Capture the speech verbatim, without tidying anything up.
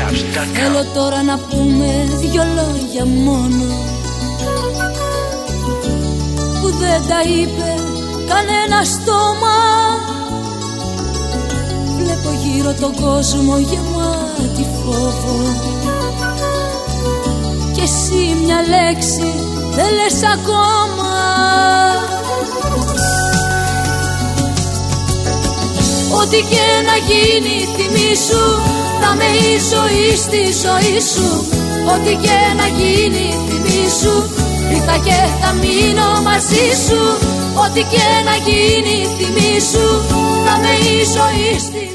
Θέλω τώρα να πούμε δυο λόγια μόνο, που δεν τα είπε κανένα στόμα. Βλέπω γύρω τον κόσμο γεμάτη φόβο, και εσύ μια λέξη δεν λες ακόμα. Ό,τι και να γίνει θυμήσου, θα με η ζωή στη ζωή σου. Ό,τι και να γίνει θυμήσου, ήρθα και θα μείνω μαζί σου. Ό,τι και να γίνει θυμήσου, θα με η ζωή στη